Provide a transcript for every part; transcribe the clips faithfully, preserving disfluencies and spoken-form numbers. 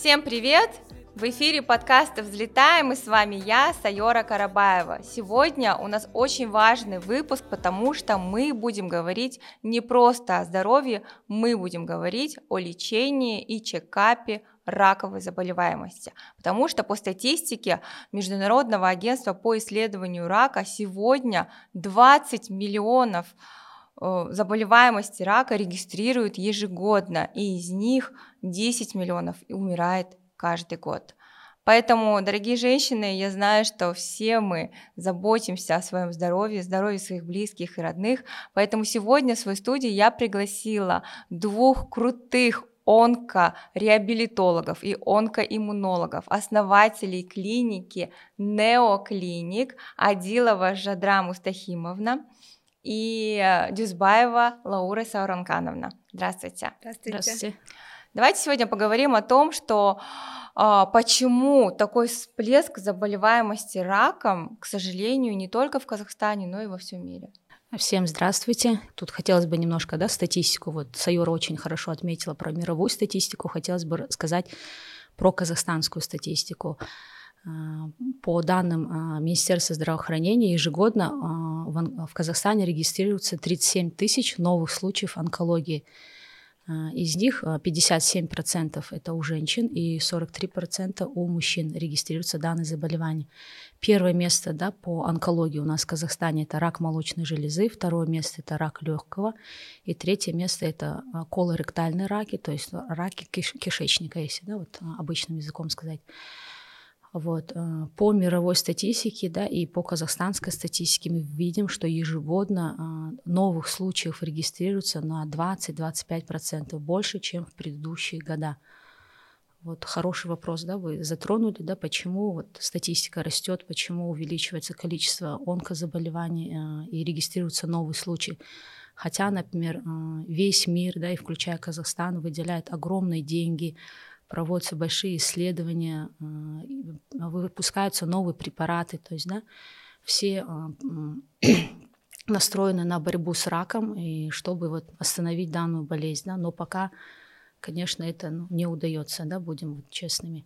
Всем привет! В эфире подкаста «Взлетаем», и с вами я, Сайора Карабаева. Сегодня у нас очень важный выпуск, потому что мы будем говорить не просто о здоровье, мы будем говорить о лечении и чекапе раковой заболеваемости. Потому что по статистике Международного агентства по исследованию рака сегодня двадцать миллионов заболеваемости рака регистрируют ежегодно, и из них десять миллионов умирает каждый год. Поэтому, дорогие женщины, я знаю, что все мы заботимся о своем здоровье, здоровье своих близких и родных, поэтому сегодня в свою студию я пригласила двух крутых онкореабилитологов и онкоиммунологов, основателей клиники Неоклиник Адилова Жадра Мустахимовна и Дюзбаева Лаура Сауранкановна. Здравствуйте. Здравствуйте. Здравствуйте. Давайте сегодня поговорим о том, что а, почему такой всплеск заболеваемости раком, к сожалению, не только в Казахстане, но и во всем мире. Всем здравствуйте. Тут хотелось бы немножко, да, статистику. Вот Сайора очень хорошо отметила про мировую статистику. Хотелось бы сказать про казахстанскую статистику. По данным Министерства здравоохранения, ежегодно в Казахстане регистрируется тридцать семь тысяч новых случаев онкологии. Из них пятьдесят семь процентов это у женщин и сорок три процента у мужчин регистрируются данные заболевания. Первое место, да, по онкологии у нас в Казахстане это рак молочной железы, второе место это рак легкого, и третье место это колоректальные раки, то есть раки киш- кишечника, если, да, вот обычным языком сказать. Вот. По мировой статистике, да, и по казахстанской статистике мы видим, что ежегодно новых случаев регистрируется на двадцать-двадцать пять процентов больше, чем в предыдущие года. Вот хороший вопрос, да, вы затронули, да, почему вот статистика растет, почему увеличивается количество онкозаболеваний и регистрируются новые случаи. Хотя, например, весь мир, да, и включая Казахстан, выделяет огромные деньги, проводятся большие исследования, выпускаются новые препараты, то есть, да, все настроены на борьбу с раком, и чтобы вот остановить данную болезнь, да, но пока, конечно, это, ну, не удается, да, будем вот честными.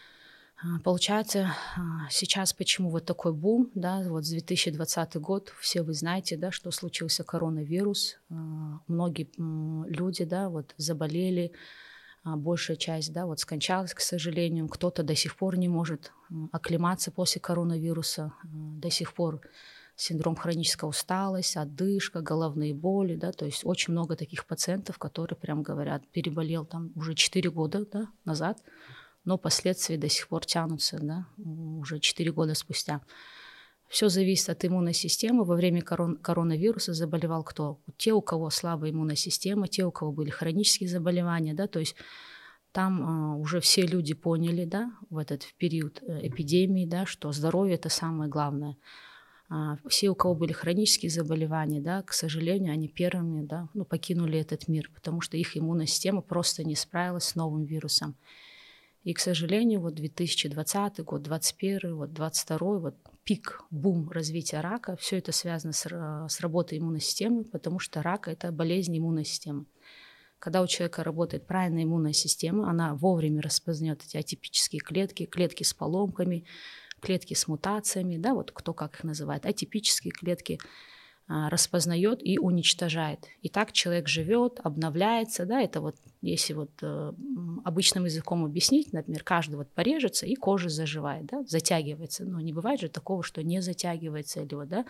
Получается, сейчас почему вот такой бум, да, вот с две тысячи двадцатый год, все вы знаете, да, что случился коронавирус, многие люди, да, вот заболели, большая часть, да, вот скончалась, к сожалению, кто-то до сих пор не может оклематься после коронавируса, до сих пор синдром хронической усталости, одышка, головные боли, да, то есть очень много таких пациентов, которые прям говорят, переболел там уже четыре года, да, назад, но последствия до сих пор тянутся, да, уже четыре года спустя. Все зависит от иммунной системы. Во время корон- коронавируса заболевал кто? Те, у кого слабая иммунная система, те, у кого были хронические заболевания, да, то есть там а, уже все люди поняли, да, в этот период эпидемии, да, что здоровье – это самое главное. А, все, у кого были хронические заболевания, да, к сожалению, они первыми, да, ну, покинули этот мир, потому что их иммунная система просто не справилась с новым вирусом. И, к сожалению, вот две тысячи двадцатый год, двадцать первый, вот двадцать второй, вот пик, бум развития рака, все это связано с, с работой иммунной системы, потому что рак – это болезнь иммунной системы. Когда у человека работает правильная иммунная система, она вовремя распознает эти атипические клетки, клетки с поломками, клетки с мутациями, да, вот кто как их называет, атипические клетки, распознает и уничтожает. И так человек живет, обновляется, да, это вот, если вот э, обычным языком объяснить, например, каждый вот порежется, и кожа заживает, да, затягивается, но не бывает же такого, что не затягивается, или вот, да,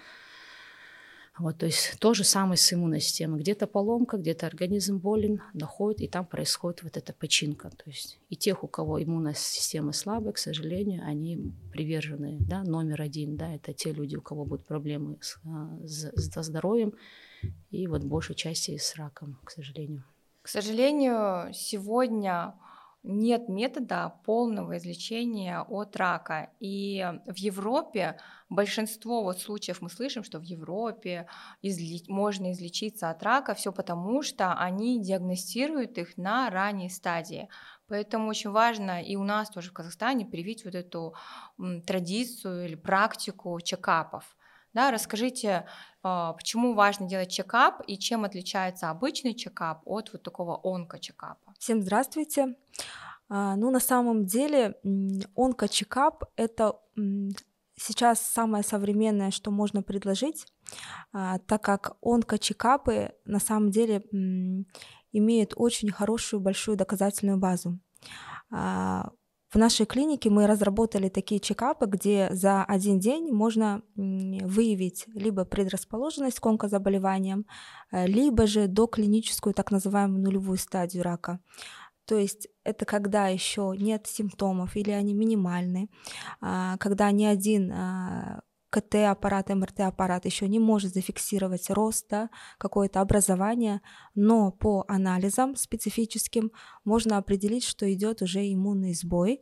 вот, то есть то же самое с иммунной системой, где-то поломка, где-то организм болен, доходит, и там происходит вот эта починка, то есть и тех, у кого иммунная система слабая, к сожалению, они привержены, да, номер один, да, это те люди, у кого будут проблемы с, с, с здоровьем, и вот большей части с раком, к сожалению. К сожалению, сегодня нет метода полного излечения от рака. И в Европе большинство вот случаев мы слышим, что в Европе изли... можно излечиться от рака, все потому, что они диагностируют их на ранней стадии. Поэтому очень важно и у нас тоже в Казахстане привить вот эту м, традицию или практику чекапов. Да, расскажите, почему важно делать чекап и чем отличается обычный чекап от вот такого онко-чекапа? Всем здравствуйте. А, ну, на самом деле, м, онкочекап — это м, сейчас самое современное, что можно предложить, а, так как онкочекапы на самом деле м, имеют очень хорошую большую доказательную базу. А, В нашей клинике мы разработали такие чекапы, где за один день можно м, выявить либо предрасположенность к онкозаболеваниям, э, либо же доклиническую так называемую нулевую стадию рака. То есть это когда еще нет симптомов или они минимальны, а, когда ни один а, КТ-аппарат, МРТ-аппарат еще не может зафиксировать рост, да, какое-то образование, но по анализам специфическим можно определить, что идет уже иммунный сбой,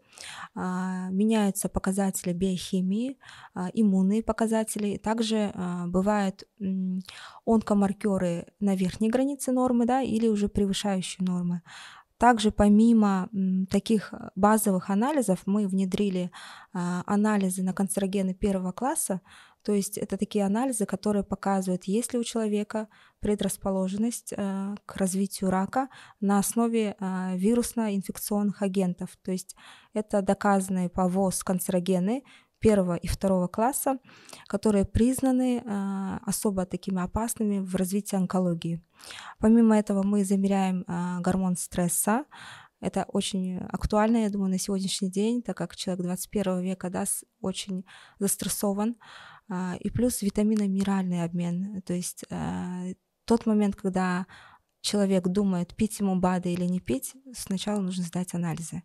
а, меняются показатели биохимии, а, иммунные показатели. Также а, бывают м, онкомаркеры на верхней границе нормы, да, или уже превышающие нормы. Также помимо м, таких э, базовых анализов мы внедрили а, анализы на канцерогены первого класса. То есть это такие анализы, которые показывают, есть ли у человека предрасположенность э, к развитию рака на основе а, вирусно-инфекционных агентов. То есть это доказанные по ВОЗ канцерогены первого и второго класса, которые признаны а, особо такими опасными в развитии онкологии. Помимо этого мы замеряем а, гормон стресса. Это очень актуально, я думаю, на сегодняшний день, так как человек двадцать первого века, да, с- очень застрессован. А, и плюс витаминно-минеральный обмен. То есть а, тот момент, когда человек думает, пить ему БАДы или не пить, сначала нужно сдать анализы,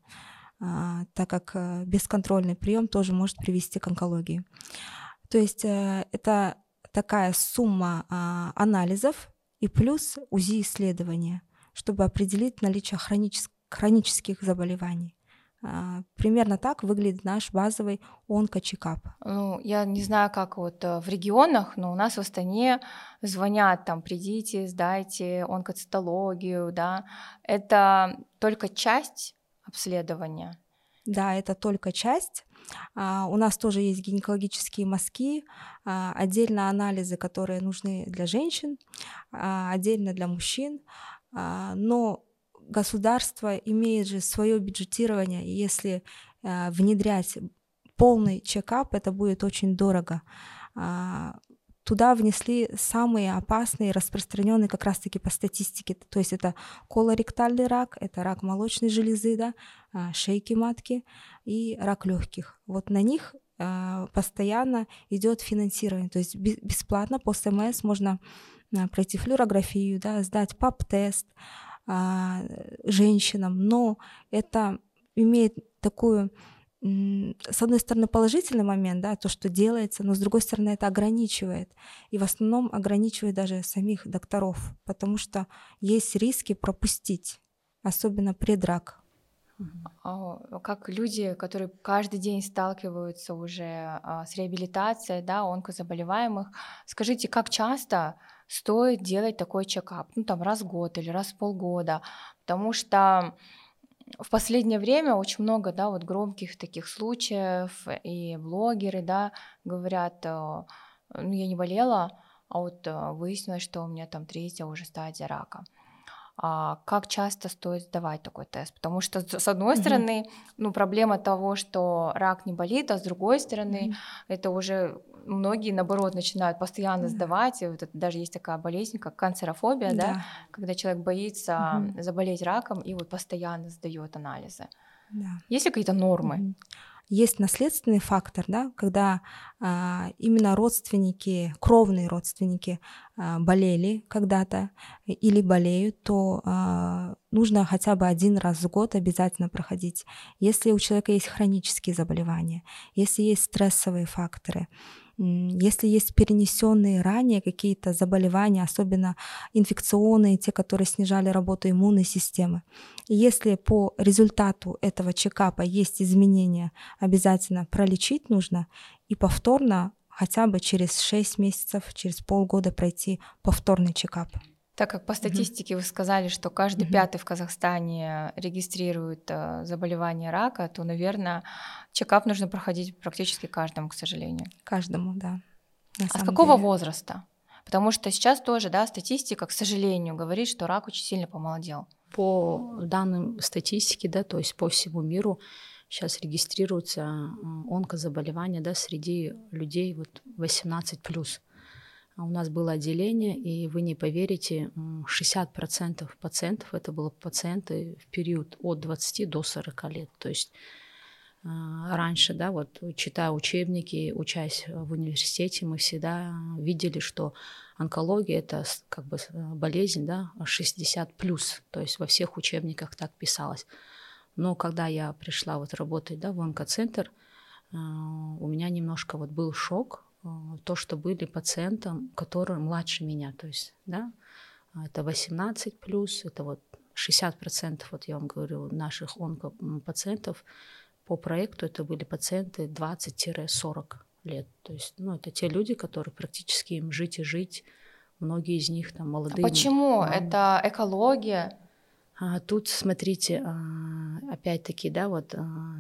а, так как э, бесконтрольный прием тоже может привести к онкологии. То есть э, это такая сумма а, анализов и плюс УЗИ-исследования, чтобы определить наличие хроничес- хронических заболеваний. А, Примерно так выглядит наш базовый онкочекап. Ну, я не знаю, как вот э, в регионах, но у нас в Астане звонят там, придите, сдайте онкоцитологию, да. Это только часть обследования. Да, это только часть. А, У нас тоже есть гинекологические мазки, а, отдельно анализы, которые нужны для женщин, а, отдельно для мужчин. А, Но государство имеет же свое бюджетирование, и если а, внедрять полный чекап, это будет очень дорого. А, Туда внесли самые опасные, распространенные как раз-таки по статистике. То есть это колоректальный рак, это рак молочной железы, да, а, шейки матки и рак легких. Вот на них а, постоянно идет финансирование. То есть бе- бесплатно по СМС можно а, пройти флюорографию, да, сдать пап-тест а, женщинам, но это имеет такую, м, с одной стороны, положительный момент, да, то, что делается, но с другой стороны, это ограничивает. И в основном ограничивает даже самих докторов, потому что есть риски пропустить, особенно предрак. А, Как люди, которые каждый день сталкиваются уже а, с реабилитацией, да, онкозаболеваемых, скажите, как часто стоит делать такой чекап? Ну, там раз в год или раз в полгода, потому что в последнее время очень много, да, вот громких таких случаев, и блогеры, да, говорят, э, ну, я не болела, а вот э, выяснилось, что у меня там третья уже стадия рака. А как часто стоит сдавать такой тест? Потому что, с с одной Мгм. стороны, ну, проблема того, что рак не болит, а с другой стороны, Мгм. это уже многие, наоборот, начинают постоянно Да. сдавать. И вот это даже есть такая болезнь, как канцерофобия, да, Да. когда человек боится Мгм. заболеть раком и вот постоянно сдает анализы. Да. Есть ли какие-то нормы? Мгм. Есть наследственный фактор, да, когда а, именно родственники, кровные родственники а, болели когда-то и- или болеют, то а, нужно хотя бы один раз в год обязательно проходить. Если у человека есть хронические заболевания, если есть стрессовые факторы, м, если есть перенесенные ранее какие-то заболевания, особенно инфекционные, те, которые снижали работу иммунной системы. И если по результату этого чекапа есть изменения, обязательно пролечить нужно и повторно хотя бы через шесть месяцев, через полгода пройти повторный чекап. Так как по Мгм. статистике вы сказали, что каждый Мгм. пятый в Казахстане регистрирует э, заболевание рака, то, наверное, чекап нужно проходить практически каждому, к сожалению. Каждому, да, на А с самом какого деле. возраста? Потому что сейчас тоже, да, статистика, к сожалению, говорит, что рак очень сильно помолодел. По данным статистики, да, то есть по всему миру сейчас регистрируются онкозаболевания, да, среди людей вот восемнадцать плюс. У нас было отделение, и вы не поверите, шестьдесят процентов пациентов это были пациенты в период от двадцати до сорока лет. То есть раньше, да, вот читая учебники, учась в университете, мы всегда видели, что онкология это как бы болезнь, да, шестьдесят плюс, то есть во всех учебниках так писалось. Но когда я пришла вот работать, да, в онкоцентр, у меня немножко вот был шок, то, что были пациентам, которые младше меня, то есть, да, это восемнадцать плюс, это вот шестьдесят процентов, вот я вам говорю, наших онкопациентов по проекту это были пациенты двадцать-сорок лет, то есть, ну, это те люди, которые практически им жить и жить, многие из них там молодые. А почему? Мамы. Это экология? А тут, смотрите, опять-таки, да, вот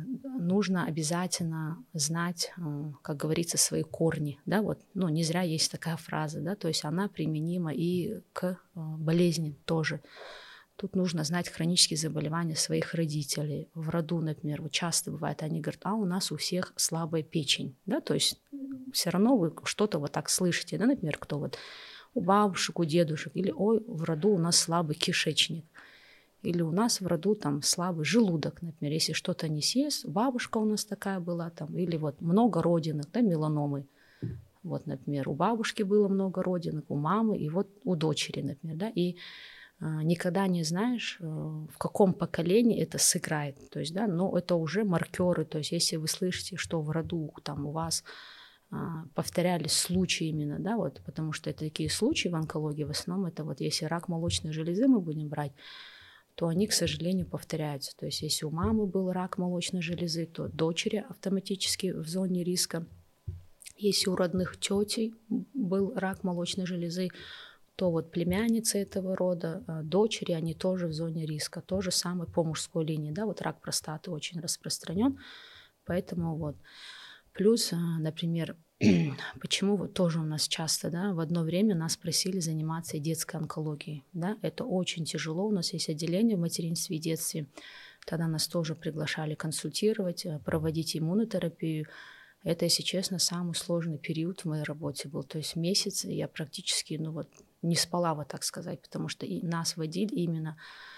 нужно обязательно знать, как говорится, свои корни, да, вот, ну, не зря есть такая фраза, да, то есть она применима и к болезням тоже. Тут нужно знать хронические заболевания своих родителей. В роду, например, вот часто бывает, они говорят, а у нас у всех слабая печень, да, то есть все равно вы что-то вот так слышите, да, например, кто вот у бабушек, у дедушек, или ой, в роду у нас слабый кишечник. Или у нас в роду там слабый желудок, например, если что-то не съест, бабушка у нас такая была там, или вот много родинок, да, меланомы. Вот, например, у бабушки было много родинок, у мамы, и вот у дочери, например, да, и а, никогда не знаешь, в каком поколении это сыграет, то есть, да, но это уже маркеры, то есть, если вы слышите, что в роду там у вас а, повторялись случаи именно, да, вот, потому что это такие случаи в онкологии, в основном это вот, если рак молочной железы мы будем брать, то они, к сожалению, повторяются. То есть если у мамы был рак молочной железы, то дочери автоматически в зоне риска. Если у родных тетей был рак молочной железы, то вот племянницы этого рода, дочери, они тоже в зоне риска. То же самое по мужской линии. Да? Вот рак простаты очень распространен. Поэтому вот. Плюс, например, почему вот тоже у нас часто, да, в одно время нас просили заниматься и детской онкологией, да, это очень тяжело, у нас есть отделение в материнстве и детстве, тогда нас тоже приглашали консультировать, проводить иммунотерапию, это, если честно, самый сложный период в моей работе был, то есть месяц я практически, ну вот, не спала, вот так сказать, потому что и нас водили именно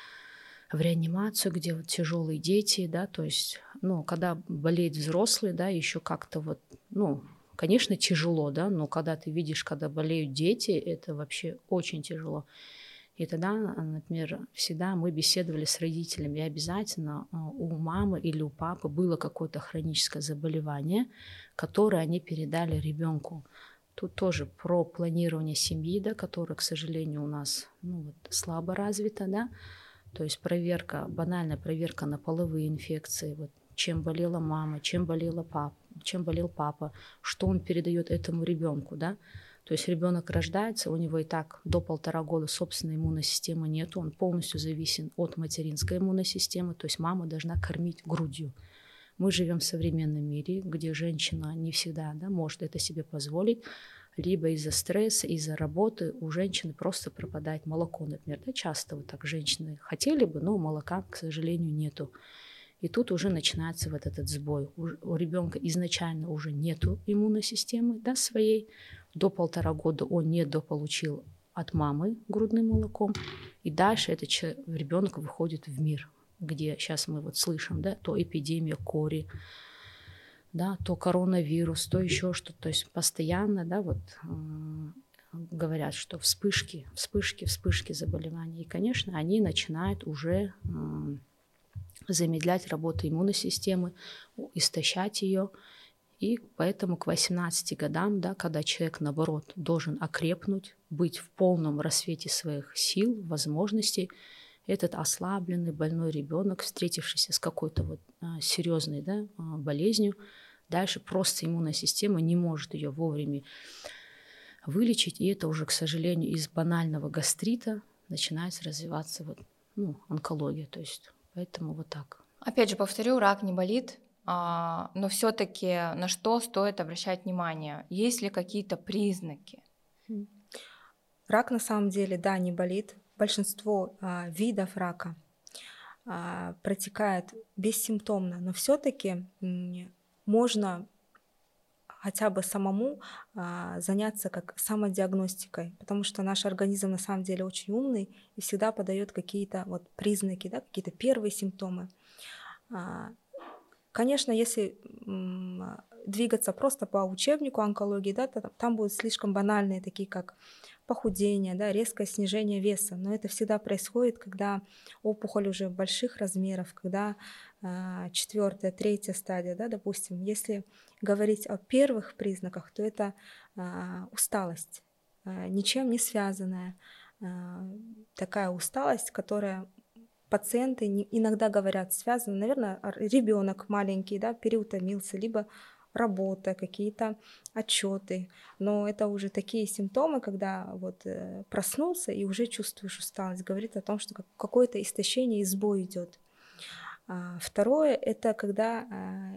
в реанимацию, где вот тяжелые дети, да, то есть, ну, когда болеет взрослый, да, еще как-то вот, ну, конечно, тяжело, да, но когда ты видишь, когда болеют дети, это вообще очень тяжело. И тогда, например, всегда мы беседовали с родителями, и обязательно у мамы или у папы было какое-то хроническое заболевание, которое они передали ребенку. Тут тоже про планирование семьи, да, которое, к сожалению, у нас, ну, вот, слабо развито, да, то есть проверка, банальная проверка на половые инфекции, вот, чем болела мама, чем болела папа, чем болел папа, что он передает этому ребенку, да. То есть ребенок рождается, у него и так до полтора года собственной иммунной системы нет, он полностью зависим от материнской иммунной системы, то есть мама должна кормить грудью. Мы живем в современном мире, где женщина не всегда, да, может это себе позволить, либо из-за стресса, из-за работы у женщины просто пропадает молоко, например, да, часто вот так женщины хотели бы, но молока, к сожалению, нету. И тут уже начинается вот этот сбой. У, у ребенка изначально уже нету иммунной системы, да, своей. До полтора года он недополучил от мамы грудным молоком. И дальше этот ребенок выходит в мир, где сейчас мы вот слышим, да, то эпидемия кори, да, то коронавирус, то еще что-то. То есть постоянно, да, вот э, говорят, что вспышки, вспышки, вспышки заболеваний. И, конечно, они начинают уже э, замедлять работу иммунной системы, истощать ее. И поэтому к восемнадцати годам, да, когда человек, наоборот, должен окрепнуть, быть в полном рассвете своих сил, возможностей, этот ослабленный, больной ребенок, встретившийся с какой-то вот а, серьезной, да, а, болезнью, дальше просто иммунная система не может ее вовремя вылечить, и это уже, к сожалению, из банального гастрита начинает развиваться вот, ну, онкология, то есть поэтому вот так. Опять же, повторю, рак не болит, а, но все-таки на что стоит обращать внимание? Есть ли какие-то признаки? Рак на самом деле, да, не болит. Большинство а, видов рака а, протекает бессимптомно, но все-таки можно хотя бы самому а, заняться как самодиагностикой, потому что наш организм на самом деле очень умный и всегда подает какие-то вот признаки, да, какие-то первые симптомы. А, Конечно, если м, двигаться просто по учебнику онкологии, да, то там будут слишком банальные, такие как похудение, да, резкое снижение веса. Но это всегда происходит, когда опухоль уже больших размеров, когда а, четвертая, третья стадия, да, допустим. Если говорить о первых признаках, то это а, усталость, а, ничем не связанная, а, такая усталость, которая пациенты не- иногда говорят, связано, наверное, ребенок маленький, да, переутомился, либо работа, какие-то отчеты. Но это уже такие симптомы, когда вот э, проснулся и уже чувствуешь усталость, говорит о том, что как- какое-то истощение и сбой идет. А, второе это когда а,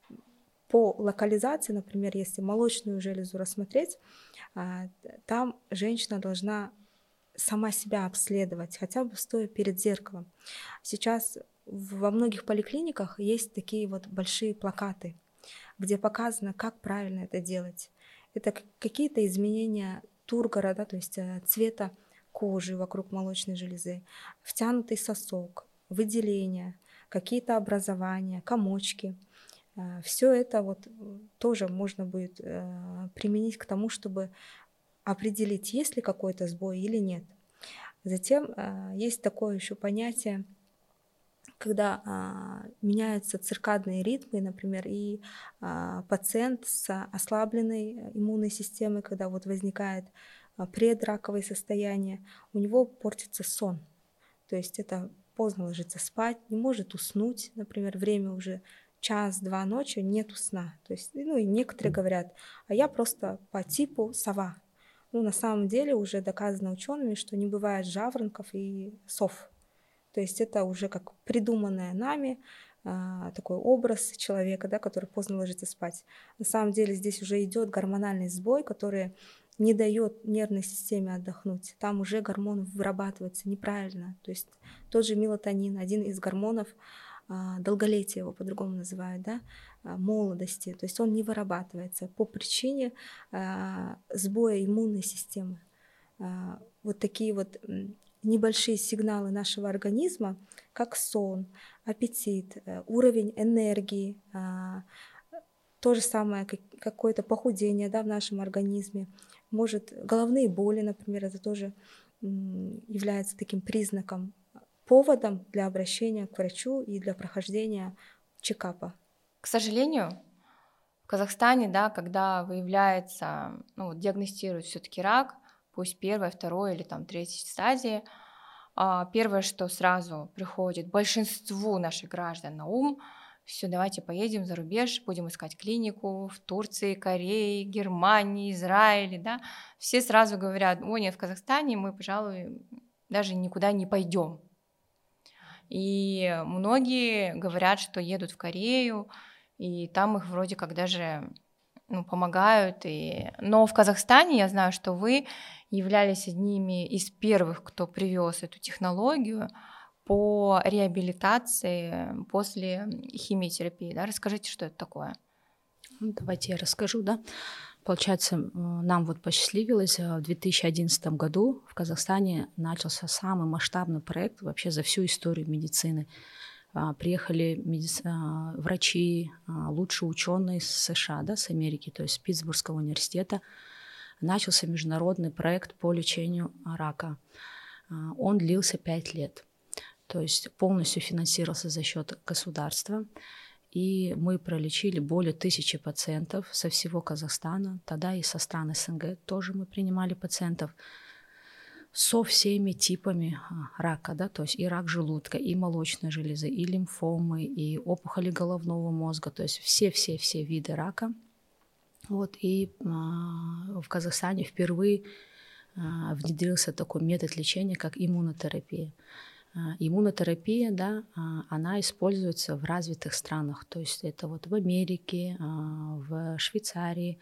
по локализации, например, если молочную железу рассмотреть, а, там женщина должна сама себя обследовать, хотя бы стоя перед зеркалом. Сейчас во многих поликлиниках есть такие вот большие плакаты, где показано, как правильно это делать. Это к- какие-то изменения тургора, да, то есть э, цвета кожи вокруг молочной железы, втянутый сосок, выделения, какие-то образования, комочки. Все это вот э, тоже можно будет э, применить к тому, чтобы определить, есть ли какой-то сбой или нет. Затем а, есть такое еще понятие, когда а, меняются циркадные ритмы, например, и а, пациент с ослабленной иммунной системой, когда вот возникает а, предраковое состояние, у него портится сон. То есть это поздно ложится спать, не может уснуть, например, время уже час-два ночи, нету сна. То есть, ну и некоторые говорят, а я просто по типу сова. Ну, на самом деле уже доказано учеными, что не бывает жаворонков и сов. То есть это уже как придуманное нами а, такой образ человека, да, который поздно ложится спать. На самом деле здесь уже идет гормональный сбой, который не дает нервной системе отдохнуть. Там уже гормон вырабатывается неправильно. То есть тот же мелатонин, один из гормонов а, долголетия, его по-другому называют, да, а, молодости. То есть он не вырабатывается по причине а, сбоя иммунной системы. А, вот такие вот м, небольшие сигналы нашего организма, как сон, аппетит, э, уровень энергии, а, то же самое, как- какое-то похудение, да, в нашем организме. Может, головные боли, например, это тоже м, является таким признаком, поводом для обращения к врачу и для прохождения чекапа. К сожалению, в Казахстане, да, когда выявляется, ну, вот диагностируют все-таки рак, пусть первой, второй или там третьей стадии, а, первое, что сразу приходит большинству наших граждан на ум, все, давайте поедем за рубеж, будем искать клинику в Турции, Корее, Германии, Израиле, да. Все сразу говорят, о нет, в Казахстане мы, пожалуй, даже никуда не пойдем. И многие говорят, что едут в Корею, и там их вроде как даже, ну, помогают. И... Но в Казахстане я знаю, что вы являлись одними из первых, кто привез эту технологию по реабилитации после химиотерапии. Да? Расскажите, что это такое? Ну, давайте я расскажу, да. Получается, э, нам вот посчастливилось, э, в две тысячи одиннадцатом году в Казахстане начался самый масштабный проект вообще за всю историю медицины. А, Приехали меди- а, врачи, а, лучшие ученые с США, да, с Америки, то есть с Питтсбургского университета. Начался международный проект по лечению рака. А, Он длился пять лет, то есть полностью финансировался за счет государства. И мы пролечили более тысячи пациентов со всего Казахстана, тогда и со стран СНГ тоже мы принимали пациентов со всеми типами а, рака, да, то есть и рак желудка, и молочной железы, и лимфомы, и опухоли головного мозга, то есть все-все-все виды рака. Вот, и а, в Казахстане впервые а, внедрился такой метод лечения, как иммунотерапия. А, Иммунотерапия, да, а, она используется в развитых странах, то есть это вот в Америке, а, в Швейцарии,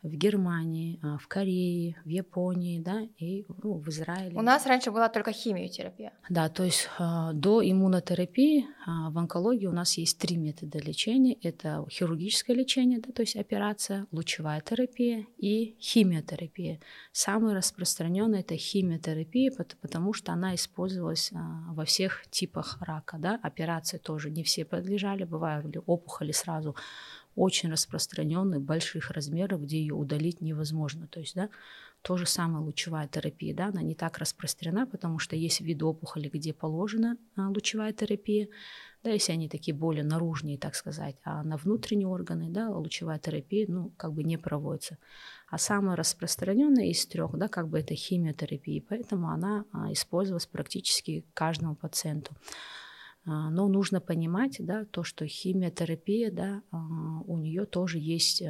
в Германии, в Корее, в Японии, да, и ну, в Израиле. У нас раньше была только химиотерапия. Да, то есть э, до иммунотерапии э, в онкологии у нас есть три метода лечения. Это хирургическое лечение, да, то есть операция, лучевая терапия и химиотерапия. Самая распространенная это химиотерапия, потому что она использовалась э, во всех типах рака. Да. Операции тоже не все подлежали, бывали опухоли сразу очень распространенные, больших размеров, где ее удалить невозможно. То есть, да, то же самое лучевая терапия, да, она не так распространена, потому что есть виды опухоли, где положена а, лучевая терапия, да, если они такие более наружные, так сказать, а на внутренние органы, да, лучевая терапия, ну, как бы не проводится. А самая распространенная из трех, да, как бы это химиотерапия, поэтому она а, использовалась практически каждому пациенту. Но нужно понимать, да, то, что химиотерапия, да, у нее тоже есть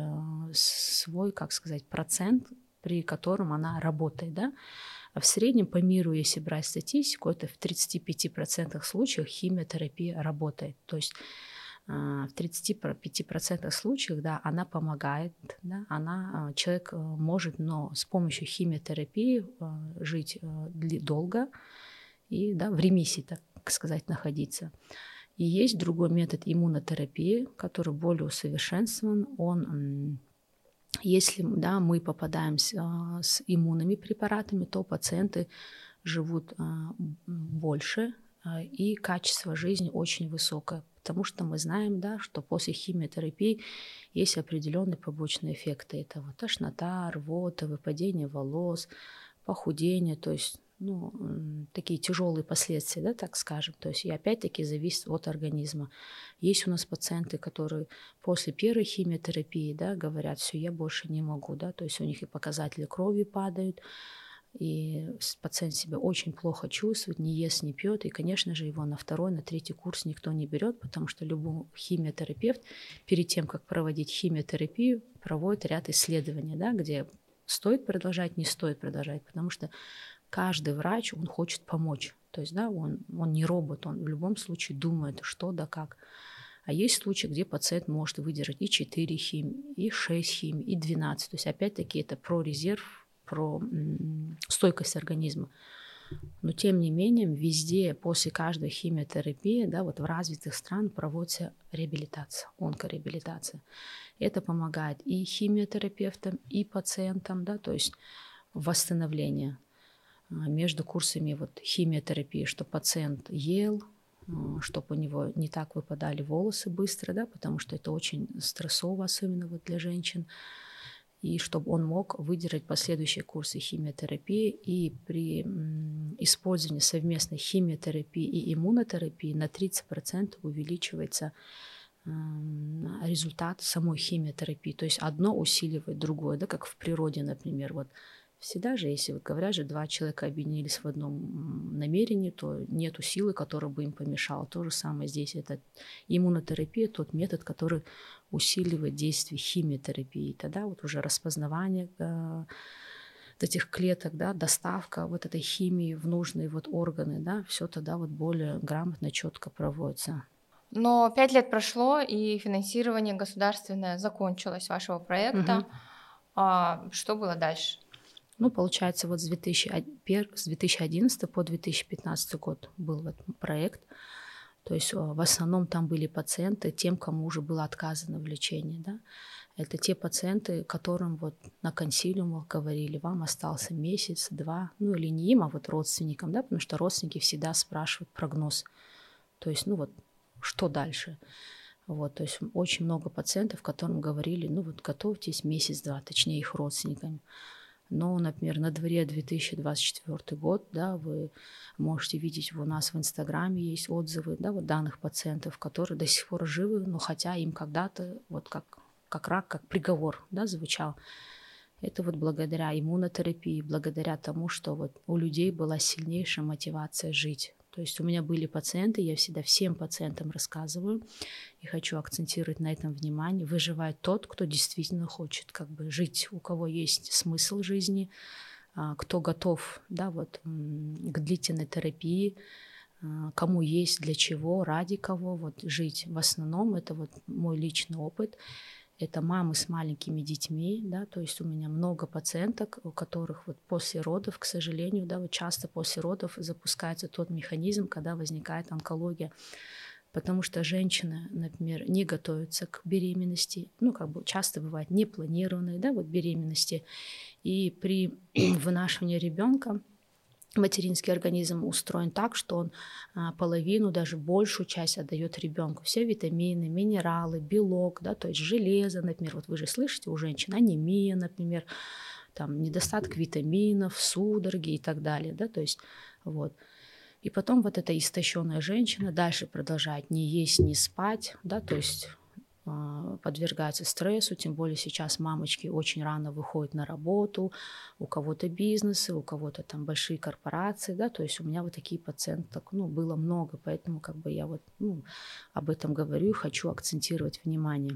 свой, как сказать, процент, при котором она работает. Да. А в среднем по миру, если брать статистику, это в тридцати пяти процентах случаев химиотерапия работает. То есть в тридцати пяти процентах случаев, да, она помогает, да, она, человек может, но с помощью химиотерапии жить долго и, да, в ремиссии, так сказать, находиться. И есть другой метод иммунотерапии, который более усовершенствован. Он, если, да, мы попадаем с, с иммунными препаратами, то пациенты живут больше, и качество жизни очень высокое, потому что мы знаем, да, что после химиотерапии есть определенные побочные эффекты. Это вот тошнота, рвота, выпадение волос, похудение, то есть ну, такие тяжелые последствия, да, так скажем. То есть и опять-таки зависит от организма. Есть у нас пациенты, которые после первой химиотерапии, да, говорят, все, я больше не могу, да, то есть у них и показатели крови падают, и пациент себя очень плохо чувствует, не ест, не пьет, и, конечно же, его на второй, на третий курс никто не берет, потому что любой химиотерапевт перед тем, как проводить химиотерапию, проводит ряд исследований, да, где стоит продолжать, не стоит продолжать, потому что каждый врач, он хочет помочь. То есть, да, он, он не робот, он в любом случае думает, что да как. А есть случаи, где пациент может выдержать и четыре химии, и шесть химий, и двенадцать. То есть, опять-таки, это про резерв, про м- стойкость организма. Но, тем не менее, везде после каждой химиотерапии, да, вот в развитых странах проводится реабилитация, онкореабилитация. Это помогает и химиотерапевтам, и пациентам, да, то есть восстановление. Между курсами вот химиотерапии, что пациент ел, чтобы у него не так выпадали волосы быстро, да, потому что это очень стрессово, особенно вот для женщин, и чтобы он мог выдержать последующие курсы химиотерапии. И при использовании совместной химиотерапии и иммунотерапии на тридцать процентов увеличивается результат самой химиотерапии. То есть одно усиливает другое, да, как в природе, например, вот. Всегда же, если вот говорят же, два человека объединились в одном намерении, то нету силы, которая бы им помешала. То же самое здесь. Это иммунотерапия, тот метод, который усиливает действие химиотерапии. Тогда вот уже распознавание э, этих клеток, да, доставка вот этой химии в нужные вот органы, да, все тогда вот более грамотно, четко проводится. Но пять лет прошло, и финансирование государственное закончилось вашего проекта. Угу. А что было дальше? Ну, получается, вот с две тысячи одиннадцатого по две тысячи пятнадцатый год был этот проект. То есть в основном там были пациенты, тем, кому уже было отказано в лечении. Да? Это те пациенты, которым вот на консилиумах говорили, вам остался месяц, два, ну или не им, а вот родственникам, да? Потому что родственники всегда спрашивают прогноз. То есть, ну вот, что дальше? Вот, то есть очень много пациентов, которым говорили, ну вот готовьтесь месяц-два, точнее их родственникам. Но, например, на дворе две тысячи двадцать четвёртый год, да, вы можете видеть, у нас в Инстаграме есть отзывы, да, вот данных пациентов, которые до сих пор живы, но хотя им когда-то вот как, как рак, как приговор, да, звучал. Это вот благодаря иммунотерапии, благодаря тому, что вот у людей была сильнейшая мотивация жить. То есть у меня были пациенты, я всегда всем пациентам рассказываю и хочу акцентировать на этом внимание. Выживает тот, кто действительно хочет как бы жить, у кого есть смысл жизни, кто готов, да, вот, к длительной терапии, кому есть для чего, ради кого вот, жить. В основном это вот мой личный опыт. это мамы с маленькими детьми, да, то есть у меня много пациенток, у которых вот после родов, к сожалению, да, вот часто после родов запускается тот механизм, когда возникает онкология, потому что женщины, например, не готовятся к беременности, ну, как бы часто бывает непланированные, да, вот беременности, и при вынашивании ребенка материнский организм устроен так, что он а, половину, даже большую часть отдает ребенку. Все витамины, минералы, белок, да, то есть железо, например. Вот вы же слышите, у женщин анемия, например, там, недостаток витаминов, судороги и так далее. Да, то есть, вот. И потом вот эта истощенная женщина дальше продолжает не есть, не спать, да, то есть подвергается стрессу, тем более сейчас мамочки очень рано выходят на работу, у кого-то бизнесы, у кого-то там большие корпорации, да, то есть у меня вот такие пациенток, ну, было много, поэтому как бы я вот, ну, об этом говорю и хочу акцентировать внимание.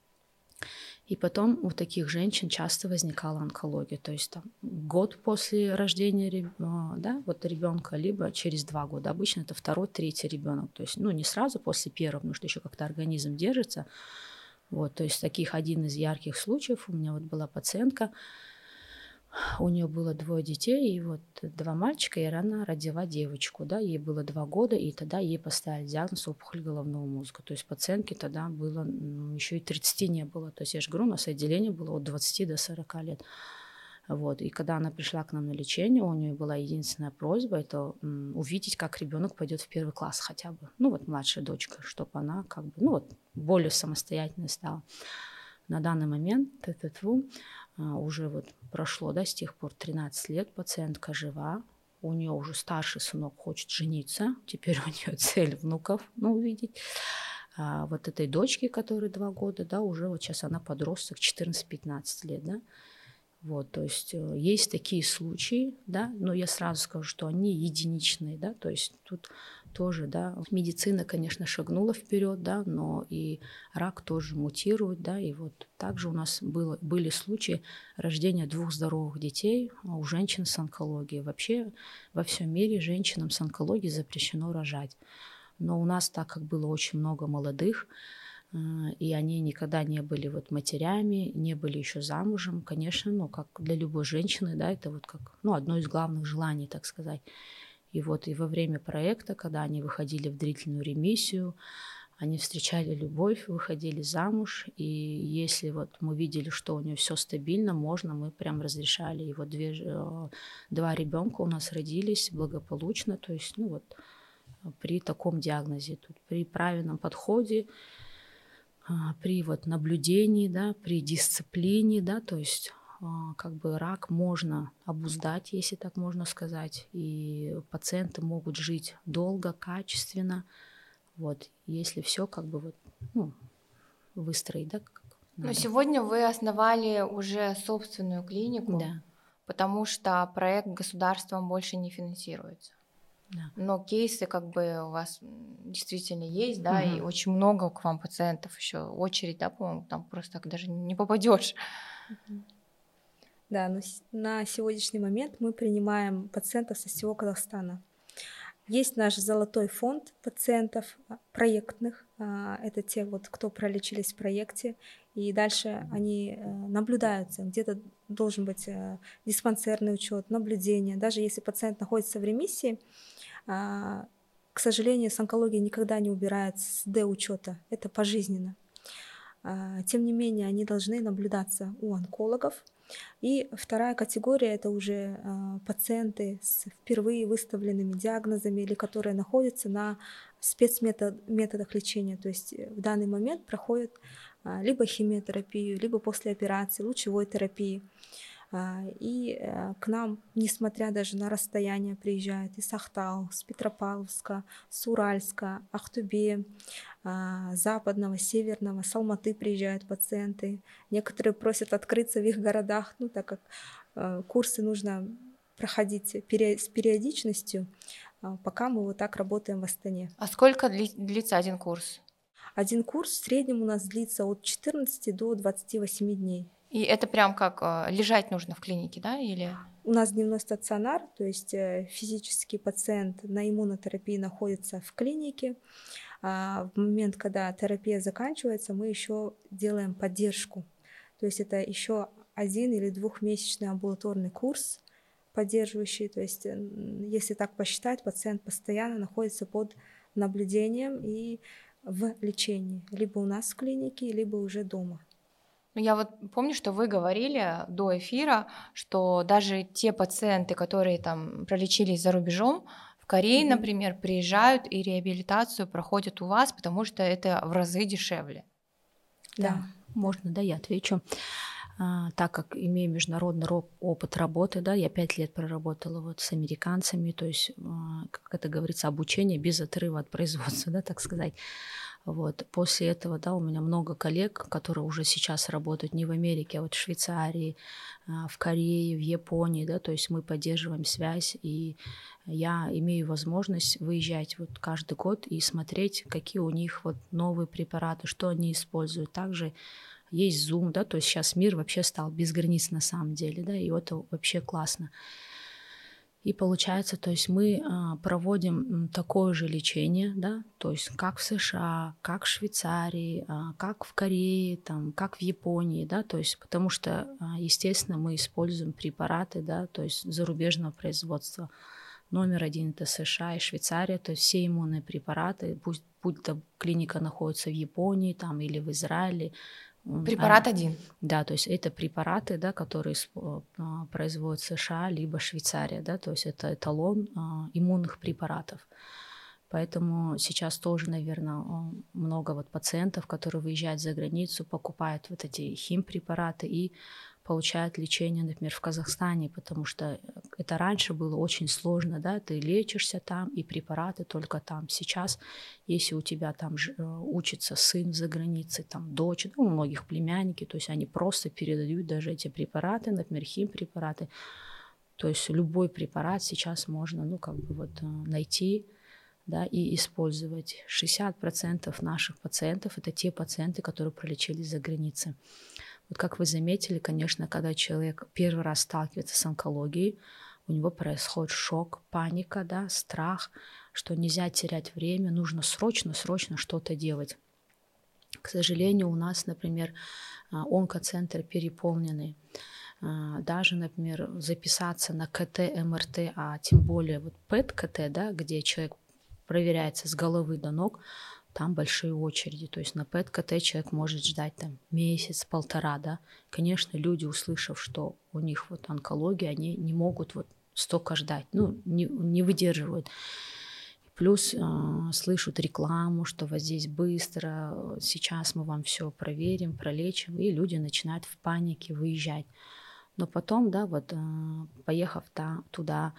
И потом у таких женщин часто возникала онкология, то есть там год после рождения, да, вот ребенка, либо через два года. Обычно это второй, третий ребенок, то есть, ну, не сразу после первого, потому что еще как-то организм держится. Вот, то есть таких один из ярких случаев. У меня вот была пациентка, у нее было двое детей, и вот два мальчика, и она родила девочку, да, ей было два года, и тогда ей поставили диагноз опухоль головного мозга. То есть пациентке тогда было, ну, еще и тридцати не было. То есть я же говорю, у нас отделение было от двадцати до сорока лет. Вот. И когда она пришла к нам на лечение, у нее была единственная просьба, это м, увидеть, как ребенок пойдет в первый класс хотя бы. Ну вот младшая дочка, чтобы она как бы, ну вот более самостоятельной стала. На данный момент ТТТВ уже вот прошло, да, с тех пор тринадцать лет, пациентка жива, у нее уже старший сынок хочет жениться, теперь у нее цель внуков, ну, увидеть. А вот этой дочке, которой два года, да, уже вот сейчас она подросток, четырнадцать-пятнадцать лет, да. Вот, то есть есть такие случаи, да, но я сразу скажу, что они единичные, да, то есть тут тоже, да, медицина, конечно, шагнула вперед, да, но и рак тоже мутирует, да, и вот также у нас было, были случаи рождения двух здоровых детей у женщин с онкологией. Вообще во всем мире женщинам с онкологией запрещено рожать, но у нас, так как было очень много молодых, и они никогда не были вот матерями, не были еще замужем, конечно, ну, как для любой женщины, да, это вот как, ну, одно из главных желаний, так сказать. И вот и во время проекта, когда они выходили в длительную ремиссию, они встречали любовь, выходили замуж, и если вот мы видели, что у нее все стабильно, можно, мы прям разрешали. И вот две, два ребенка у нас родились благополучно, то есть, ну вот при таком диагнозе, тут при правильном подходе, при вот наблюдении, да, при дисциплине, да, то есть как бы рак можно обуздать, если так можно сказать, и пациенты могут жить долго, качественно, вот, если все как бы вот, ну, выстроить, да, как надо. Но сегодня вы основали уже собственную клинику, да. Потому что проект государством больше не финансируется. Да. Но кейсы как бы у вас действительно есть, да, Угу. и очень много к вам пациентов, еще очередь, да, по-моему, там просто так даже не попадешь. Да, но на сегодняшний момент мы принимаем пациентов со всего Казахстана. Есть наш золотой фонд пациентов проектных, это те, вот, кто пролечились в проекте, и дальше они наблюдаются, где-то должен быть диспансерный учет, наблюдение. Даже если пациент находится в ремиссии, к сожалению, с онкологией никогда не убирается с Д-учета, это пожизненно. Тем не менее, они должны наблюдаться у онкологов. И вторая категория – это уже пациенты с впервые выставленными диагнозами или которые находятся на спецметодах лечения. То есть в данный момент проходят либо химиотерапию, либо после операции, лучевой терапии. И к нам, несмотря даже на расстояние, приезжают из Ахтау, с Петропавловска, с Уральска, Ахтубе, Западного, Северного, с Алматы приезжают пациенты. Некоторые просят открыться в их городах, ну, так как курсы нужно проходить с периодичностью, пока мы вот так работаем в Астане. А сколько длится один курс? Один курс в среднем у нас длится от четырнадцати до двадцати восьми дней. И это прям как э, лежать нужно в клинике, да, или? У нас дневной стационар, то есть физически пациент на иммунотерапии находится в клинике, А в момент, когда терапия заканчивается, мы еще делаем поддержку. То есть это еще один или двухмесячный амбулаторный курс поддерживающий. То есть, если так посчитать, пациент постоянно находится под наблюдением и в лечении. Либо у нас в клинике, либо уже дома. Ну, я вот помню, что вы говорили до эфира, что даже те пациенты, которые там пролечились за рубежом, в Корее, Мгм. например, приезжают и реабилитацию проходят у вас, потому что это в разы дешевле. Да, Да. можно, да, я отвечу. А, так как имею международный ро- опыт работы, да, я пять лет проработала вот с американцами, то есть, а, как это говорится, обучение без отрыва от производства, да, так сказать. Вот. После этого, да, у меня много коллег, которые уже сейчас работают не в Америке, а вот в Швейцарии, а, в Корее, в Японии, да, то есть мы поддерживаем связь, и я имею возможность выезжать вот каждый год и смотреть, какие у них вот новые препараты, что они используют. Также есть Zoom, да, то есть сейчас мир вообще стал без границ на самом деле, да, и это вообще классно. И получается, то есть мы а, проводим такое же лечение, да, то есть как в США, как в Швейцарии, а, как в Корее, там, как в Японии, да, то есть потому что, а, естественно, мы используем препараты, да, то есть зарубежного производства. Номер один — это США и Швейцария, то есть все иммунные препараты, пусть будь то клиника находится в Японии там, или в Израиле. Препарат один. Да, то есть это препараты, да, которые производят США либо Швейцария, да, то есть это эталон а, иммунных препаратов. Поэтому сейчас тоже, наверное, много вот пациентов, которые выезжают за границу, покупают вот эти химпрепараты и получают лечение, например, в Казахстане, потому что это раньше было очень сложно, да, ты лечишься там, и препараты только там. Сейчас, если у тебя там учится сын за границей, там дочь, ну, у многих племянники, то есть они просто передают даже эти препараты, например, химпрепараты. То есть любой препарат сейчас можно, ну, как бы вот найти, да, и использовать. шестьдесят процентов наших пациентов — это те пациенты, которые пролечились за границей. Вот как вы заметили, конечно, когда человек первый раз сталкивается с онкологией, у него происходит шок, паника, да, страх, что нельзя терять время, нужно срочно-срочно что-то делать. К сожалению, у нас, например, онкоцентры переполнены. Даже, например, записаться на КТ, МРТ, а тем более вот ПЭТ-КТ, да, где человек проверяется с головы до ног, там большие очереди. То есть на ПЭТ-КТ человек может ждать там месяц, полтора, да. Конечно, люди, услышав, что у них вот онкология, они не могут вот столько ждать, ну, не, не выдерживают. Плюс э, слышат рекламу, что вот здесь быстро, сейчас мы вам все проверим, пролечим, и люди начинают в панике выезжать. Но потом, да, вот поехав та, туда,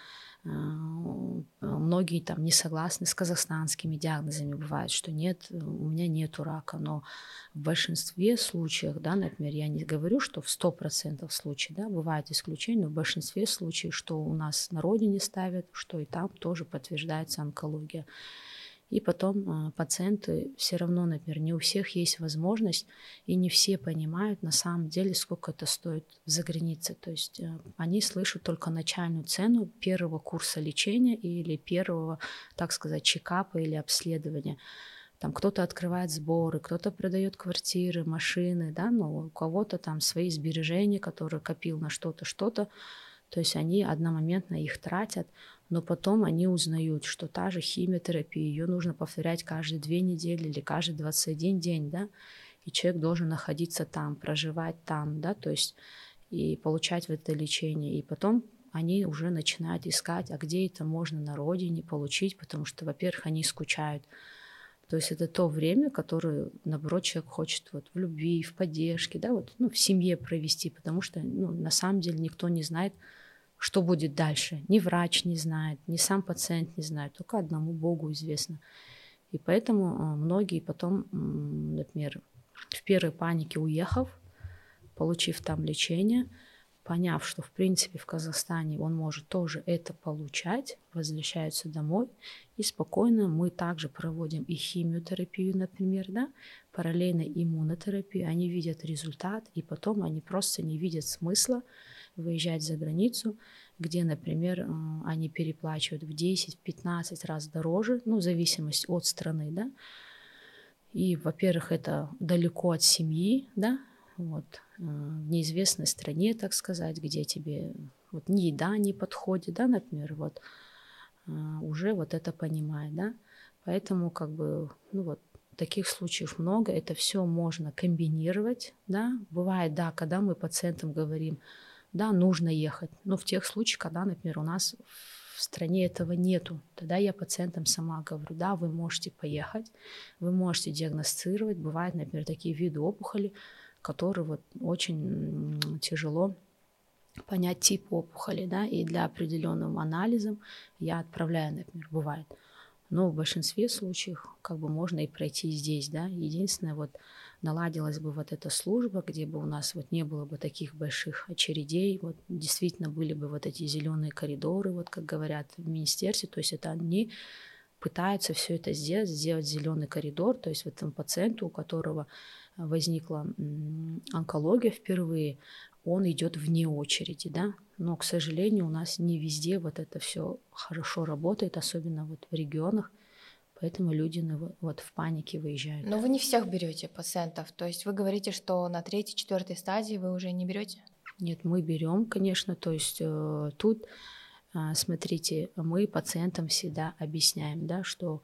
многие там не согласны с казахстанскими диагнозами. Бывает, что нет, у меня нету рака. Но в большинстве случаев, да, например, я не говорю, что в сто процентов случаев, да, бывают исключения, но в большинстве случаев, что у нас на родине ставят, что и там тоже подтверждается онкология. И потом а, пациенты все равно, например, не у всех есть возможность, и не все понимают на самом деле, сколько это стоит за границей. То есть а, они слышат только начальную цену первого курса лечения или первого, так сказать, чекапа или обследования. Там кто-то открывает сборы, кто-то продает квартиры, машины, да, но у кого-то там свои сбережения, которые копил на что-то, что-то. То есть они одномоментно их тратят, но потом они узнают, что та же химиотерапия, ее нужно повторять каждые две недели или каждый двадцать один день, да, и человек должен находиться там, проживать там, да, то есть и получать в это лечение. И потом они уже начинают искать, а где это можно на родине получить, потому что, во-первых, они скучают. То есть это то время, которое, наоборот, человек хочет вот в любви, в поддержке, да, вот, ну, в семье провести, потому что, ну, на самом деле никто не знает, что будет дальше. Ни врач не знает, ни сам пациент не знает, только одному Богу известно. И поэтому многие потом, например, в первой панике уехав, получив там лечение, поняв, что в принципе в Казахстане он может тоже это получать, возвращаются домой, и спокойно мы также проводим и химиотерапию, например, да, параллельно иммунотерапию, они видят результат, и потом они просто не видят смысла выезжать за границу, где, например, они переплачивают в десять-пятнадцать раз дороже, ну, в зависимости от страны, да, И, во-первых, это далеко от семьи, да, вот, в неизвестной стране, так сказать, где тебе вот ни еда не подходит, да, например, вот, уже вот это понимает, да. Поэтому, как бы, ну вот, таких случаев много, это все можно комбинировать, да. Бывает, да, когда мы пациентам говорим, да, нужно ехать, но в тех случаях, когда, например, у нас в стране этого нету, тогда я пациентам сама говорю, да, вы можете поехать, вы можете диагностировать, бывают, например, такие виды опухоли, которые вот очень тяжело понять тип опухоли, да, и для определенного анализа я отправляю, например, бывает. Но в большинстве случаев как бы можно и пройти здесь, да. Единственное, вот наладилась бы вот эта служба, где бы у нас вот не было бы таких больших очередей, вот действительно были бы вот эти зеленые коридоры, вот как говорят в министерстве, то есть это они пытаются все это сделать, сделать зеленый коридор, то есть вот этому пациенту, у которого возникла онкология впервые, он идет вне очереди, да, но, к сожалению, у нас не везде вот это все хорошо работает, особенно вот в регионах, поэтому люди вот в панике выезжают. Но вы не всех берете пациентов, то есть вы говорите, что на третьей, четвертой стадии вы уже не берете? Нет, мы берем, конечно, то есть э, тут, э, смотрите, мы пациентам всегда объясняем, да, что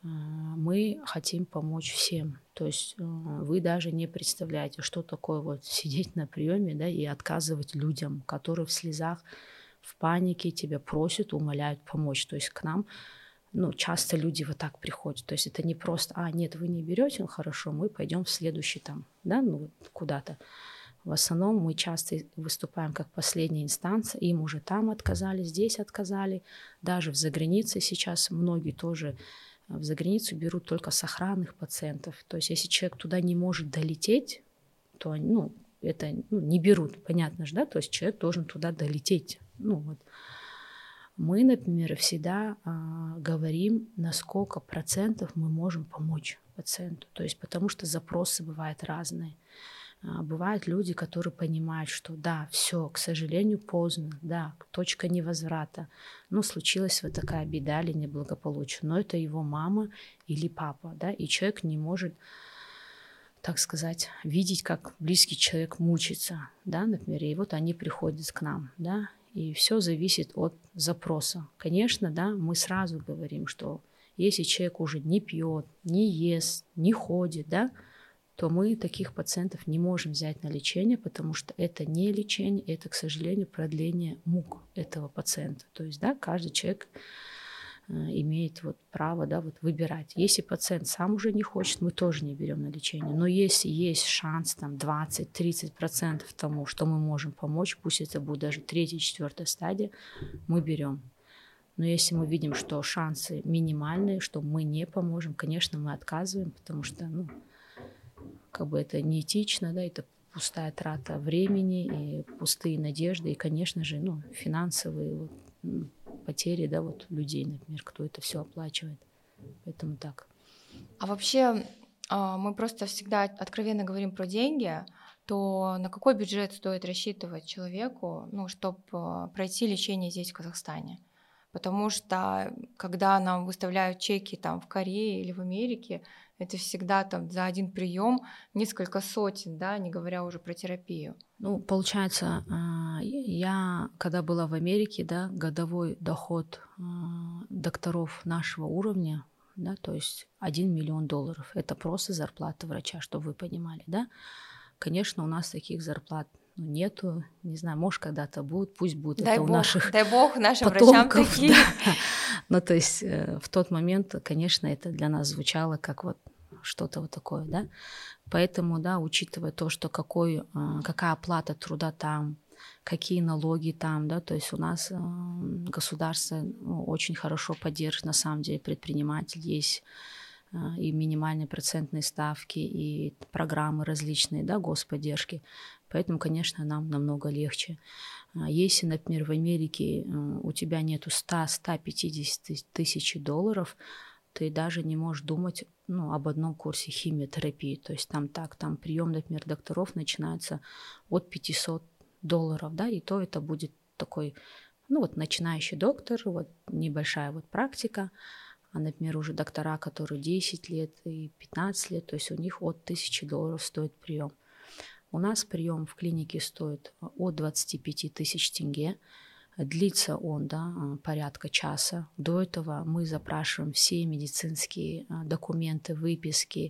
мы хотим помочь всем. То есть вы даже не представляете, что такое вот сидеть на приеме, да, и отказывать людям, которые в слезах, в панике тебя просят, умоляют помочь. То есть к нам, ну, часто люди вот так приходят. То есть это не просто, а, нет, вы не берете, ну, хорошо, мы пойдем в следующий там, да, ну, куда-то. В основном мы часто выступаем как последняя инстанция, им уже там отказали, здесь отказали. Даже в загранице сейчас многие тоже в заграницу берут только сохранных пациентов. То есть если человек туда не может долететь, то они, ну, это ну, не берут, понятно же, да? То есть человек должен туда долететь. Ну, вот. Мы, например, всегда а, говорим, на сколько процентов мы можем помочь пациенту. То есть потому что запросы бывают разные. Бывают люди, которые понимают, что да, все, к сожалению, поздно, да, точка невозврата. Ну, случилась вот такая беда или неблагополучие, но это его мама или папа, да, и человек не может, так сказать, видеть, как близкий человек мучится, да, например, и вот они приходят к нам, да, и все зависит от запроса. Конечно, да, мы сразу говорим, что если человек уже не пьет, не ест, не ходит, да, то мы таких пациентов не можем взять на лечение, потому что это не лечение, это, к сожалению, продление мук этого пациента. То есть, да, каждый человек э, имеет вот право, да, вот выбирать. Если пациент сам уже не хочет, мы тоже не берем на лечение. Но если есть шанс там двадцать-тридцать процентов тому, что мы можем помочь, пусть это будет даже третья, четвертая стадия, мы берем. Но если мы видим, что шансы минимальные, что мы не поможем, конечно, мы отказываем, потому что, ну, как бы это неэтично, да, это пустая трата времени и пустые надежды, и, конечно же, ну, финансовые вот, ну, потери, да, вот людей, например, кто это все оплачивает. Поэтому так. А вообще мы просто всегда откровенно говорим про деньги, то на какой бюджет стоит рассчитывать человеку, ну, чтобы пройти лечение здесь, в Казахстане? Потому что когда нам выставляют чеки там в Корее или в Америке, это всегда там за один прием несколько сотен, да, не говоря уже про терапию. Ну, получается, я, когда была в Америке, да, годовой доход докторов нашего уровня, да, то есть один миллион долларов, это просто зарплата врача, чтобы вы понимали, да. Конечно, у нас таких зарплат ну, нету, не знаю, может, когда-то будут, пусть будет. Дай это бог, у наших дай бог нашим потомков, врачам такие. Да. Ну, то есть э, в тот момент, конечно, это для нас звучало как вот что-то вот такое, да. Поэтому, да, учитывая то, что какой, э, какая оплата труда там, какие налоги там, да, то есть у нас э, государство ну, очень хорошо поддерживает, на самом деле, предприниматель есть, и минимальные процентные ставки, и программы различные, да, господдержки. Поэтому, конечно, нам намного легче. Если, например, в Америке у тебя нету сто-сто пятьдесят тысяч долларов, ты даже не можешь думать ну, об одном курсе химиотерапии. То есть там так, там прием, например, докторов начинается от пятисот долларов, да, и то это будет такой, ну вот начинающий доктор, вот небольшая вот практика. а, например, уже доктора, которые десять лет и пятнадцать лет, то есть у них от тысячи долларов стоит прием. У нас прием в клинике стоит от двадцати пяти тысяч тенге. Длится он, да, порядка часа. До этого мы запрашиваем все медицинские документы, выписки,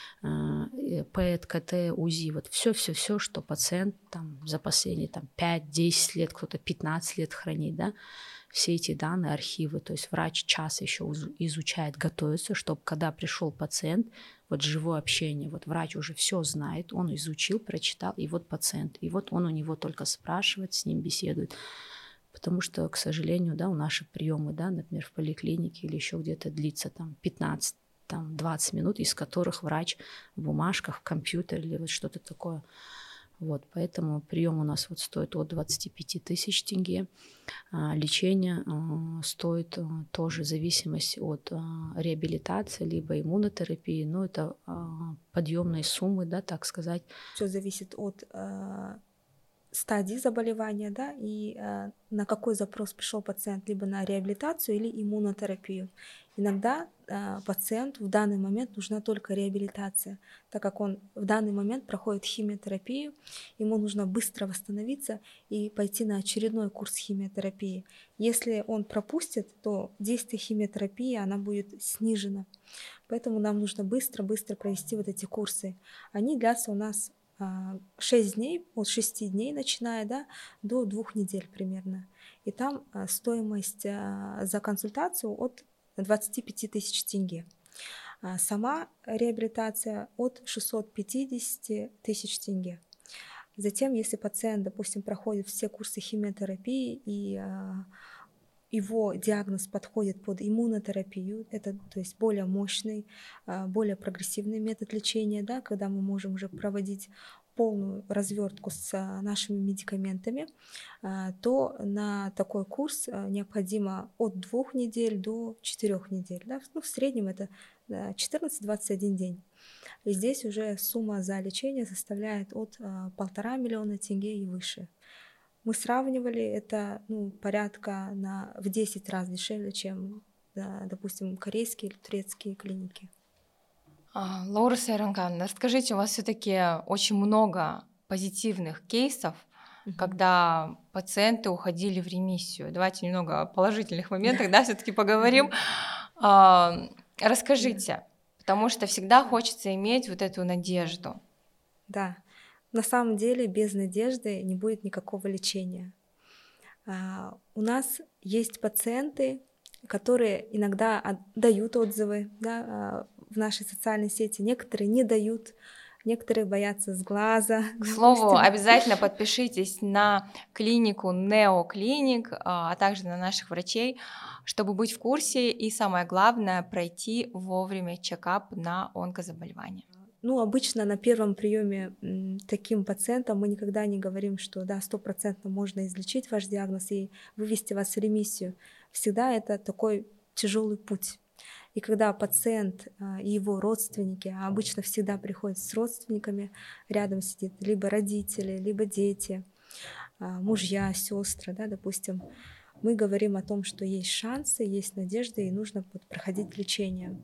ПЭТ, КТ, УЗИ, вот все-все-все, что пациент там за последние там, пять-десять лет, кто-то пятнадцать лет хранит, да, все эти данные, архивы. То есть врач час еще изучает, готовится, чтобы когда пришел пациент, вот живое общение, вот врач уже все знает, он изучил, прочитал, и вот пациент, и вот он у него только спрашивает, с ним беседует. Потому что, к сожалению, да, у наши приемы, да, например, в поликлинике или еще где-то длится там пятнадцать-двадцать минут, из которых врач в бумажках, в компьютере или вот что-то такое. Вот, поэтому прием у нас вот стоит от двадцати пяти тысяч тенге. А, лечение а, стоит а, тоже в зависимости от а, реабилитации, либо иммунотерапии, но это а, подъемные суммы, да, так сказать. Все зависит от а... стадии заболевания, да, и э, на какой запрос пришел пациент, либо на реабилитацию или иммунотерапию. Иногда э, пациенту в данный момент нужна только реабилитация, так как он в данный момент проходит химиотерапию, ему нужно быстро восстановиться и пойти на очередной курс химиотерапии. Если он пропустит, то действие химиотерапии она будет снижено. Поэтому нам нужно быстро-быстро провести вот эти курсы. Они длятся у нас шесть дней, от шести дней начиная, да, до двух недель примерно. И там а, стоимость а, за консультацию от двадцати пяти тысяч тенге. А сама реабилитация от шестисот пятидесяти тысяч тенге. Затем, если пациент, допустим, проходит все курсы химиотерапии и а, его диагноз подходит под иммунотерапию, это, то есть более мощный, более прогрессивный метод лечения, да, когда мы можем уже проводить полную развертку с нашими медикаментами, то на такой курс необходимо от двух недель до четырех недель. Да, ну, в среднем это четырнадцать-двадцать один день. И здесь уже сумма за лечение составляет от полтора миллиона тенге и выше. Мы сравнивали, это ну, порядка на, в десять раз дешевле, чем, да, допустим, корейские или турецкие клиники. А, Лаура Сайранхановна, расскажите, у вас все-таки очень много позитивных кейсов, uh-huh. когда пациенты уходили в ремиссию. Давайте немного о положительных моментах, да, все-таки поговорим. Uh-huh. А, расскажите, uh-huh. потому что всегда хочется иметь вот эту надежду. Да. На самом деле без надежды не будет никакого лечения. У нас есть пациенты, которые иногда дают отзывы, да, в нашей социальной сети, некоторые не дают, некоторые боятся с глаза. К слову, обязательно подпишитесь на клинику Нео Клиник, а также на наших врачей, чтобы быть в курсе и, самое главное, пройти вовремя чекап на онкозаболевания. Ну, обычно на первом приеме таким пациентам мы никогда не говорим, что да, стопроцентно можно излечить ваш диагноз и вывести вас в ремиссию. Всегда это такой тяжелый путь. И когда пациент и его родственники, а обычно всегда приходят с родственниками, рядом сидит либо родители, либо дети, мужья, сестры, да, допустим, мы говорим о том, что есть шансы, есть надежда и нужно проходить лечение.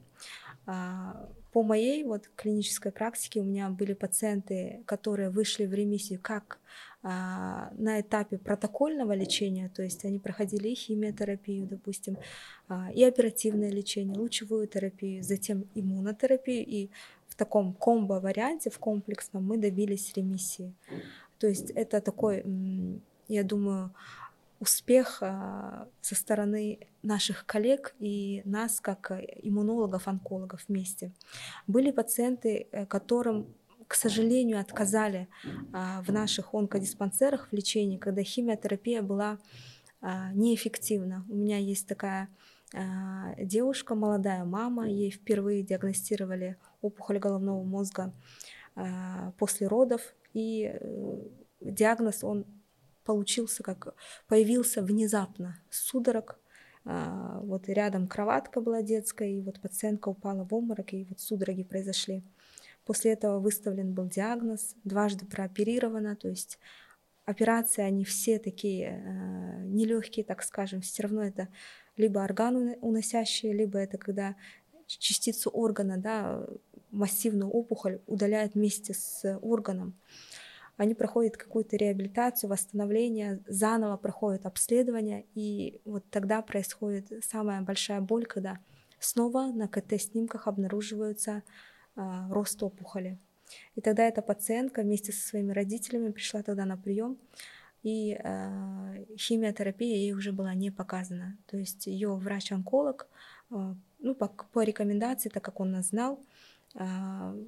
По моей вот клинической практике у меня были пациенты, которые вышли в ремиссию как а, на этапе протокольного лечения, то есть они проходили и химиотерапию, допустим, а, и оперативное лечение, лучевую терапию, затем иммунотерапию, и в таком комбо-варианте, в комплексном, мы добились ремиссии. То есть это такой, я думаю, успех со стороны наших коллег и нас, как иммунологов, онкологов вместе. Были пациенты, которым, к сожалению, отказали в наших онкодиспансерах в лечении, когда химиотерапия была неэффективна. У меня есть такая девушка, молодая мама, ей впервые диагностировали опухоль головного мозга после родов, и диагноз, он получился, как появился внезапно, судорог. А, вот рядом кроватка была детская, и вот пациентка упала в обморок, и вот судороги произошли. После этого выставлен был диагноз, дважды прооперирована, то есть операции, они все такие э, нелегкие, так скажем, все равно это либо органоуносящие, либо это когда частицу органа, да, массивную опухоль удаляют вместе с органом. Они проходят какую-то реабилитацию, восстановление, заново проходят обследование, и вот тогда происходит самая большая боль, когда снова на КТ-снимках обнаруживается а, рост опухоли. И тогда эта пациентка вместе со своими родителями пришла тогда на прием, и э, химиотерапия ей уже была не показана. То есть ее врач-онколог, э, ну, по, по рекомендации, так как он нас знал, э,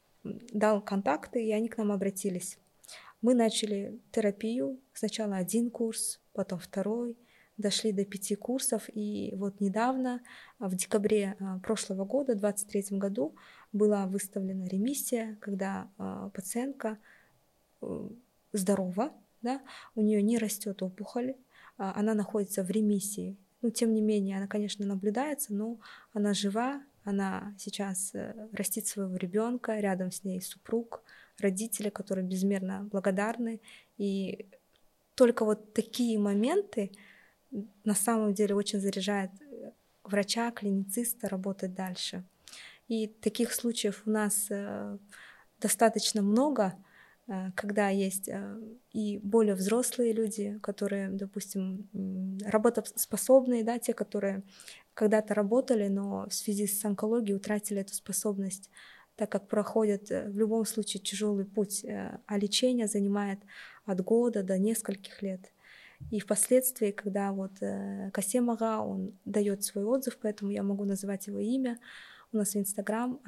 дал контакты, и они к нам обратились. Мы начали терапию, сначала один курс, потом второй, дошли до пяти курсов, и вот недавно, в декабре прошлого года, в двадцать третьем году, была выставлена ремиссия, когда э, пациентка э, здорова, да, у нее не растет опухоль, она находится в ремиссии. Ну, тем не менее, она, конечно, наблюдается, но она жива, она сейчас растит своего ребенка, рядом с ней супруг, родители, которые безмерно благодарны. И только вот такие моменты на самом деле очень заряжают врача, клинициста работать дальше. И таких случаев у нас достаточно много, когда есть и более взрослые люди, которые, допустим, работоспособные, да, те, которые когда-то работали, но в связи с онкологией утратили эту способность, так как проходят в любом случае тяжелый путь, а лечение занимает от года до нескольких лет. И впоследствии, когда вот Касем ага, он дает свой отзыв, поэтому я могу называть его имя, у нас в Инстаграм,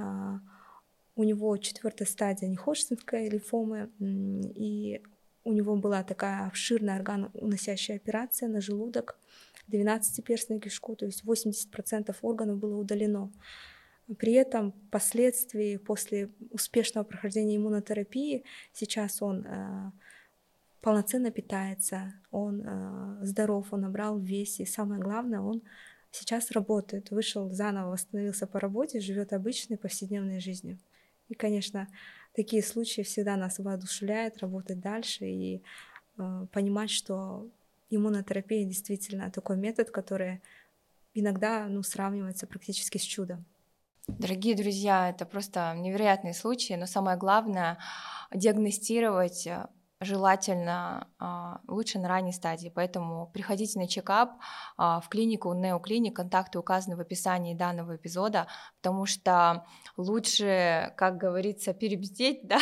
у него четвертая стадия неходжкинской лимфомы, и у него была такая обширная органоуносящая операция на желудок, двенадцатиперстную кишку, то есть восемьдесят процентов органов было удалено. При этом впоследствии, после успешного прохождения иммунотерапии, сейчас он э, полноценно питается, он э, здоров, он набрал в весе, и самое главное, он сейчас работает, вышел заново, восстановился по работе, живет обычной повседневной жизнью. И, конечно, такие случаи всегда нас воодушевляют работать дальше и э, понимать, что иммунотерапия действительно такой метод, который иногда ну, сравнивается практически с чудом. Дорогие друзья, это просто невероятные случаи, но самое главное — диагностировать желательно а, лучше на ранней стадии, поэтому приходите на чекап а, в клинику Неоклиник, контакты указаны в описании данного эпизода, потому что лучше, как говорится, перебздеть, да?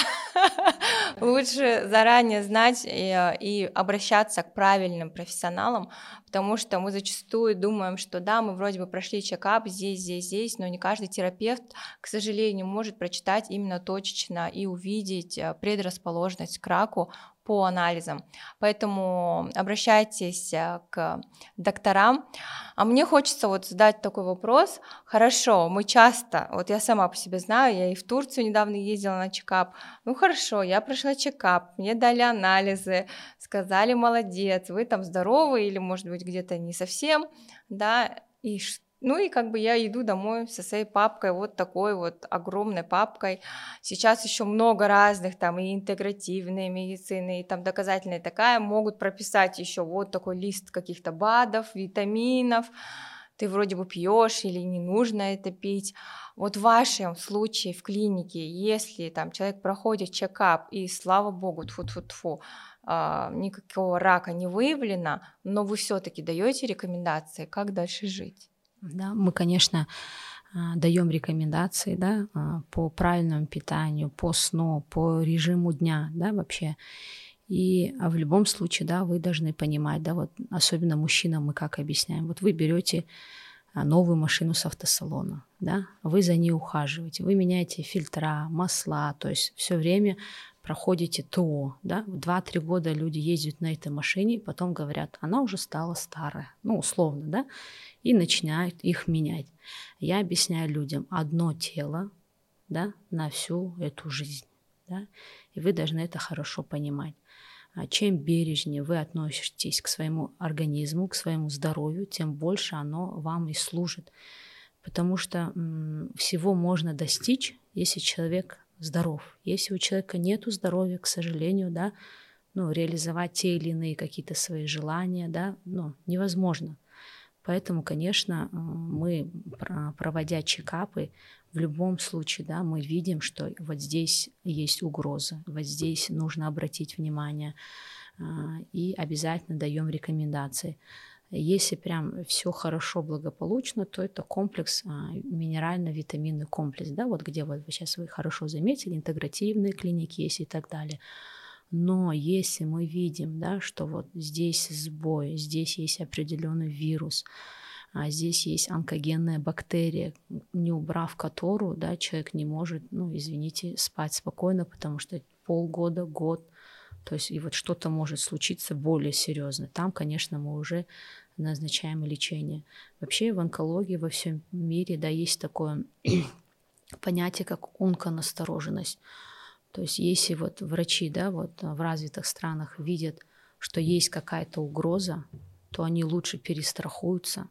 Лучше заранее знать и, и обращаться к правильным профессионалам, потому что мы зачастую думаем, что да, мы вроде бы прошли чекап здесь, здесь, здесь, но не каждый терапевт, к сожалению, может прочитать именно точечно и увидеть предрасположенность к раку по анализам. Поэтому обращайтесь к докторам. А мне хочется вот задать такой вопрос. Хорошо, мы часто, вот я сама по себе знаю, я и в Турцию недавно ездила на чекап. Ну хорошо, я прошла чекап, мне дали анализы, сказали, молодец, вы там здоровы или, может быть, где-то не совсем, да, и что? Ну и как бы я иду домой со своей папкой, вот такой вот огромной папкой. Сейчас еще много разных, там и интегративной медицины, и там доказательная такая, могут прописать еще вот такой лист каких-то БАДов, витаминов. Ты вроде бы пьешь или не нужно это пить. Вот в вашем случае в клинике, если там человек проходит чекап, и слава богу, тьфу-тьфу-тьфу, никакого рака не выявлено, но вы все-таки даете рекомендации, как дальше жить? Да, мы, конечно, даем рекомендации, да, по правильному питанию, по сну, по режиму дня, да, вообще. И в любом случае, да, вы должны понимать, да, вот особенно мужчинам мы как объясняем, вот вы берете новую машину с автосалона, да, вы за ней ухаживаете, вы меняете фильтра, масла, то есть все время проходите ТО, да, два-три года люди ездят на этой машине, потом говорят, она уже стала старая, ну, условно, да, и начинают их менять. Я объясняю людям, одно тело, да, на всю эту жизнь, да, и вы должны это хорошо понимать. Чем бережнее вы относитесь к своему организму, к своему здоровью, тем больше оно вам и служит. Потому что м, всего можно достичь, если человек здоров. Если у человека нет здоровья, к сожалению, да, ну, реализовать те или иные какие-то свои желания, да, ну, невозможно. Поэтому, конечно, мы, проводя чекапы, в любом случае, да, мы видим, что вот здесь есть угроза, вот здесь нужно обратить внимание, и обязательно даем рекомендации. Если прям все хорошо, благополучно, то это комплекс, минерально-витаминный комплекс, да, вот где вот сейчас вы хорошо заметили, интегративные клиники есть и так далее. Но если мы видим, да, что вот здесь сбой, здесь есть определенный вирус, а здесь есть онкогенная бактерия, не убрав которую, да, человек не может, ну, извините, спать спокойно, потому что полгода, год, то есть и вот что-то может случиться более серьезно. Там, конечно, мы уже назначаем лечение. Вообще в онкологии во всем мире, да, есть такое понятие, как онконастороженность. То есть если вот врачи, да, вот в развитых странах видят, что есть какая-то угроза, то они лучше перестрахуются,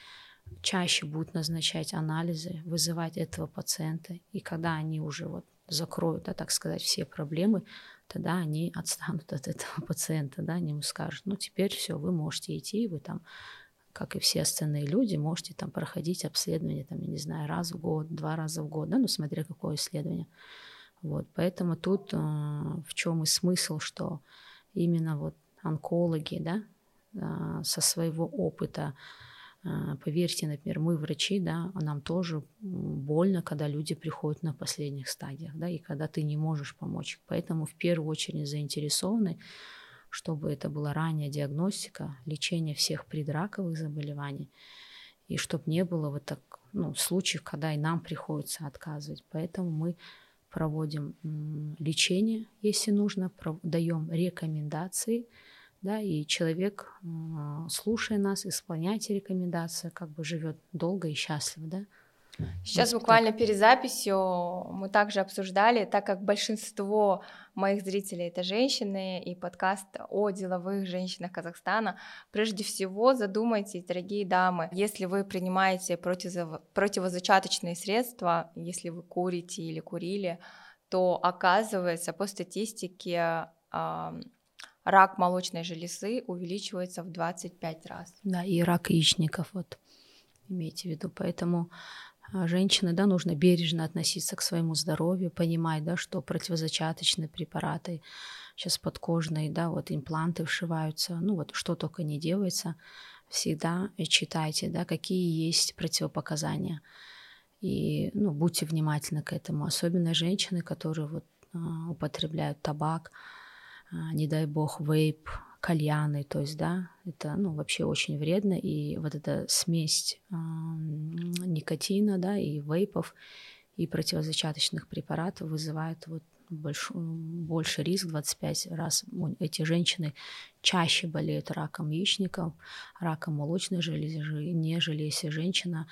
чаще будут назначать анализы, вызывать этого пациента, и когда они уже вот закроют, да, так сказать, все проблемы, тогда они отстанут от этого пациента, да, они ему скажут, ну теперь все, вы можете идти, вы там, как и все остальные люди, можете там проходить обследование, там, я не знаю, раз в год, два раза в год, да, ну смотря какое исследование. Вот, поэтому тут э, в чем и смысл, что именно вот онкологи, да, э, со своего опыта, э, поверьте, например, мы врачи, да, нам тоже больно, когда люди приходят на последних стадиях, да, и когда ты не можешь помочь. Поэтому в первую очередь заинтересованы, чтобы это была ранняя диагностика, лечение всех предраковых заболеваний, и чтобы не было вот так, ну, случаев, когда и нам приходится отказывать. Поэтому мы проводим лечение, если нужно, даем рекомендации, да, и человек, слушая нас, исполняя эти рекомендации, как бы живет долго и счастливо, да. Сейчас вот буквально так. перед записью мы также обсуждали, так как большинство моих зрителей это женщины, и подкаст о деловых женщинах Казахстана, прежде всего задумайтесь, дорогие дамы, если вы принимаете против... противозачаточные средства, если вы курите или курили, то оказывается по статистике э, рак молочной железы увеличивается в двадцать пять раз. Да, и рак яичников, вот имейте в виду, поэтому женщины, да, нужно бережно относиться к своему здоровью, понимать, да, что противозачаточные препараты, сейчас подкожные, да, вот импланты вшиваются, ну вот что только не делается, всегда читайте, да, какие есть противопоказания. И, ну, будьте внимательны к этому, особенно женщины, которые вот а, употребляют табак, а, не дай бог, вейп, кальяны, то есть, да, это, ну, вообще очень вредно, и вот эта смесь э, никотина, да, и вейпов, и противозачаточных препаратов вызывает вот большой, больше риск, двадцать пять раз эти женщины чаще болеют раком яичников, раком молочной железы, нежели если женщина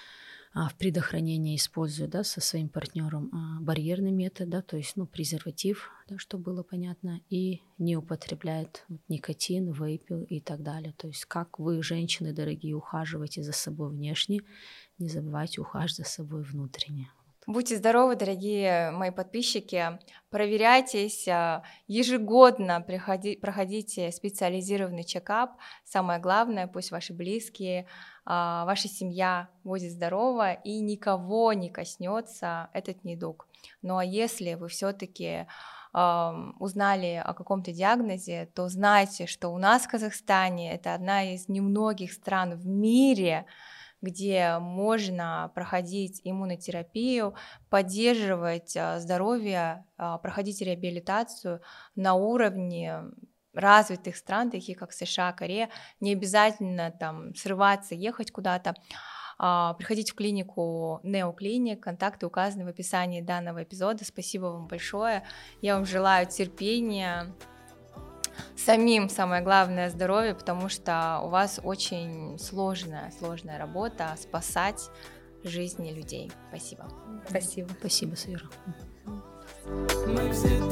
в предохранении использует, да, со своим партнером барьерный метод, да, то есть, ну, презерватив, да, чтобы было понятно, и не употребляет вот, никотин, вейпы и так далее. То есть как вы, женщины дорогие, ухаживаете за собой внешне, не забывайте ухаживать за собой внутренне. Будьте здоровы, дорогие мои подписчики, проверяйтесь, ежегодно приходи, проходите специализированный чекап. Самое главное, пусть ваши близкие, ваша семья будет здорова и никого не коснется этот недуг. Ну а если вы все-таки узнали о каком-то диагнозе, то знайте, что у нас в Казахстане это одна из немногих стран в мире, где можно проходить иммунотерапию, поддерживать здоровье, проходить реабилитацию на уровне развитых стран, таких как США, Корея. Не обязательно там срываться, ехать куда-то. Приходите в клинику Неоклиник, контакты указаны в описании данного эпизода. Спасибо вам большое. Я вам желаю терпения, самим самое главное здоровье, потому что у вас очень сложная, сложная работа спасать жизни людей. Спасибо. Спасибо. Спасибо, Сайора. Мы все